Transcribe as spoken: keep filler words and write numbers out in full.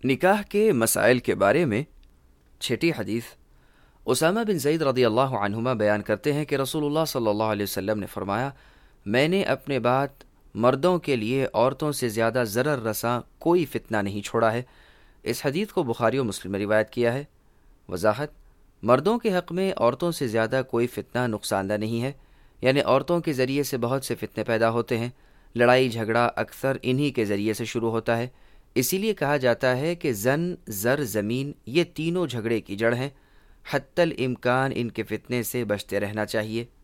निकाह के मसाइल के बारे में छठी हदीस उसामा बिन ज़ैद रज़ियल्लाहु अन्हुमा बयान करते हैं कि रसूलुल्लाह सल्लल्लाहु अलैहि वसल्लम ने फरमाया, मैंने अपने बाद मर्दों के लिए औरतों से ज़्यादा ज़रर रसां कोई फितना नहीं छोड़ा है। इस हदीस को बुखारी और मुस्लिम ने रिवायत किया है। वजाहत, मर्दों के हक़ में औरतों से ज़्यादा कोई फितना नुकसानदा नहीं है, यानी औरतों के ज़रिए से बहुत से फितने पैदा होते हैं। लड़ाई झगड़ा अक्सर इन्हीं के ज़रिए से शुरू होता है। इसीलिए कहा जाता है कि जन, ज़र, ज़मीन ये तीनों झगड़े की जड़ हैं। हत्तल इम्कान इनके फितने से बचते रहना चाहिए।